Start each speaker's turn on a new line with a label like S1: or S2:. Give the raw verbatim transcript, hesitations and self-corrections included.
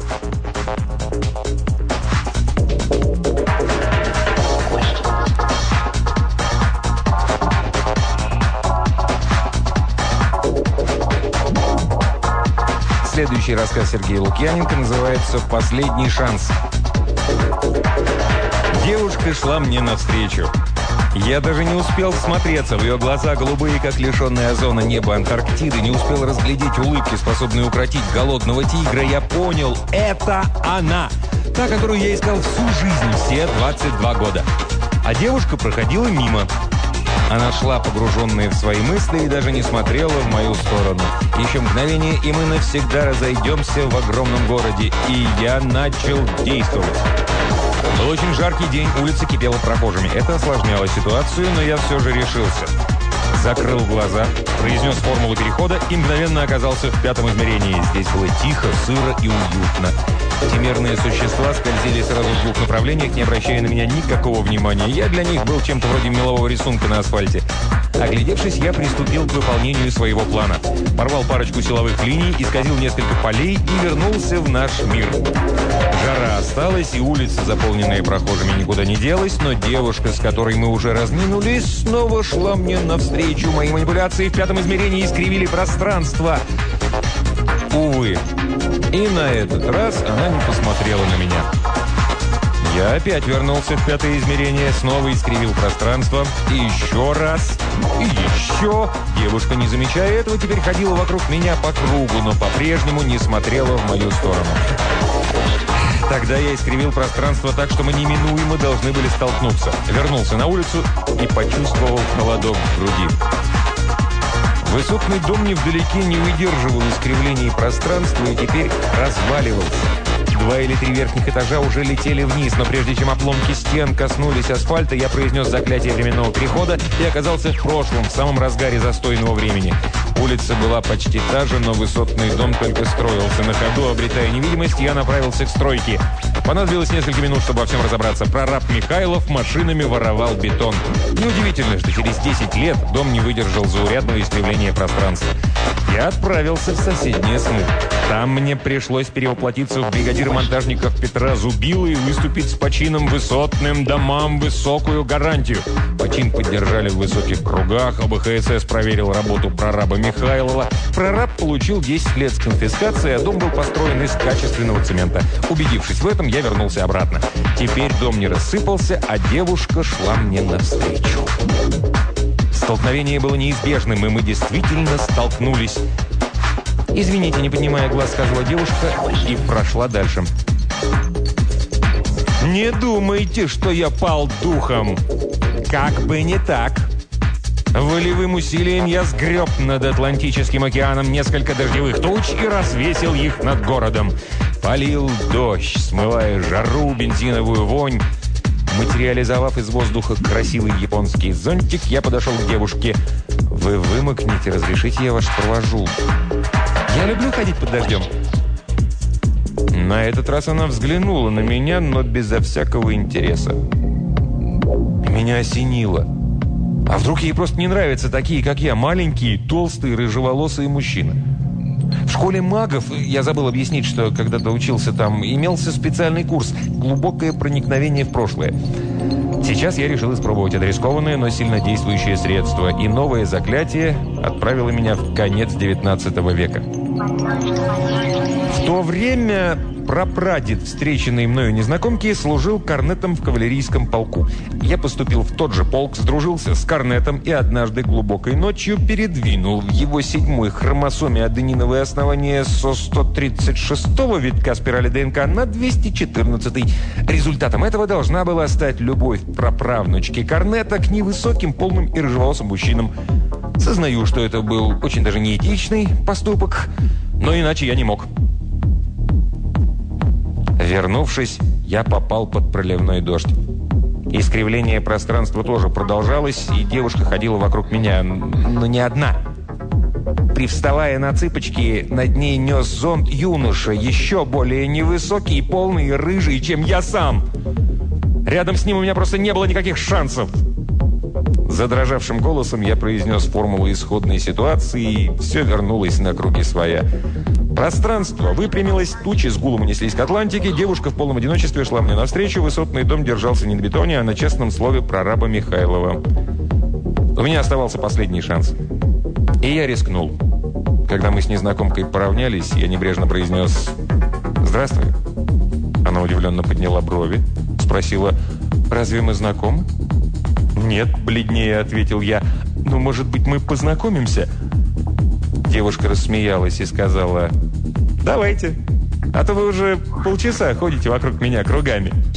S1: Следующий рассказ Сергея Лукьяненко называется «Последний шанс». Девушка шла мне навстречу. Я даже не успел всмотреться в ее глаза, голубые, как лишенные озона небо Антарктиды, не успел разглядеть улыбки, способные укротить голодного тигра. Я понял, это она, та, которую я искал всю жизнь, все двадцать два года. А девушка проходила мимо. Она шла, погруженная в свои мысли, и даже не смотрела в мою сторону. Еще мгновение, и мы навсегда разойдемся в огромном городе. И я начал действовать. Был очень жаркий день, улица кипела прохожими. Это осложняло ситуацию, но я все же решился. Закрыл глаза, произнес формулу перехода и мгновенно оказался в пятом измерении. Здесь было тихо, сыро и уютно. Эфемерные существа скользили сразу в двух направлениях, не обращая на меня никакого внимания. Я для них был чем-то вроде мелового рисунка на асфальте. Оглядевшись, я приступил к выполнению своего плана. Порвал парочку силовых линий, исказил несколько полей и вернулся в наш мир. Жара осталась, и улица, заполненная прохожими, никуда не делась, но девушка, с которой мы уже разминулись, снова шла мне навстречу. Мои манипуляции в пятом измерении искривили пространство. Увы. И на этот раз она не посмотрела на меня. Я опять вернулся в пятое измерение, снова искривил пространство. И еще раз. И еще. Девушка, не замечая этого, теперь ходила вокруг меня по кругу, но по-прежнему не смотрела в мою сторону. Тогда я искривил пространство так, что мы неминуемо должны были столкнуться. Вернулся на улицу и почувствовал холодок в груди. Высотный дом невдалеке не выдерживал искривлений пространства и теперь разваливался. Два или три верхних этажа уже летели вниз, но прежде чем обломки стен коснулись асфальта, я произнес заклятие временного перехода и оказался в прошлом, в самом разгаре застойного времени. Улица была почти та же, но высотный дом только строился. На ходу, обретая невидимость, я направился к стройке. Понадобилось несколько минут, чтобы во всем разобраться. Прораб Михайлов машинами воровал бетон. Неудивительно, что через десять лет дом не выдержал заурядного искривления пространства. Я отправился в соседнее СМУ. Там мне пришлось перевоплотиться в бригадира монтажников Петра Зубила и выступить с почином высотным домам высокую гарантию. Почин поддержали в высоких кругах, ОБХСС проверил работу прораба Михайлова. Прораб получил десять лет с конфискацией, а дом был построен из качественного цемента. Убедившись в этом, я вернулся обратно. Теперь дом не рассыпался, а девушка шла мне навстречу. Столкновение было неизбежным, и мы действительно столкнулись. «Извините, не поднимая глаз», — сказала девушка и прошла дальше. «Не думайте, что я пал духом. Как бы не так. Волевым усилием я сгреб над Атлантическим океаном несколько дождевых туч и развесил их над городом. Полил дождь, смывая жару, бензиновую вонь. Материализовав из воздуха красивый японский зонтик, я подошел к девушке. «Вы вымокнете, разрешите, я вас провожу?» «Я люблю ходить под дождем». На этот раз она взглянула на меня, но безо всякого интереса. Меня осенило. А вдруг ей просто не нравятся такие, как я, маленькие, толстые, рыжеволосые мужчины? В школе магов, я забыл объяснить, что когда-то учился там, имелся специальный курс «Глубокое проникновение в прошлое». Сейчас я решил испробовать это рискованное, но сильно действующее средство, и новое заклятие отправило меня в конец девятнадцатого века. В то время прапрадед встреченной мною незнакомки служил корнетом в кавалерийском полку. Я поступил в тот же полк, сдружился с корнетом и однажды глубокой ночью передвинул в его седьмой хромосоме адениновое основание со сто тридцать шестого витка спирали ДНК на двести четырнадцатый. Результатом этого должна была стать любовь праправнучки корнета к невысоким, полным и рыжеволосым мужчинам. Сознаю, что это был очень даже неэтичный поступок, но иначе я не мог. Вернувшись, я попал под проливной дождь. Искривление пространства тоже продолжалось, и девушка ходила вокруг меня, но не одна. Привставая на цыпочки, над ней нес зонт юноша, еще более невысокий, полный и рыжий, чем я сам. Рядом с ним у меня просто не было никаких шансов. Задрожавшим голосом я произнес формулу исходной ситуации, и все вернулось на круги своя. Пространство выпрямилось, тучи с гулом унеслись к Атлантике, девушка в полном одиночестве шла мне навстречу, высотный дом держался не на бетоне, а на честном слове прораба Михайлова. У меня оставался последний шанс. И я рискнул. Когда мы с незнакомкой поравнялись, я небрежно произнес «Здравствуй». Она удивленно подняла брови, спросила «Разве мы знакомы?» «Нет», — бледнее ответил я. «Ну, может быть, мы познакомимся?» Девушка рассмеялась и сказала «Давайте, а то вы уже полчаса ходите вокруг меня кругами».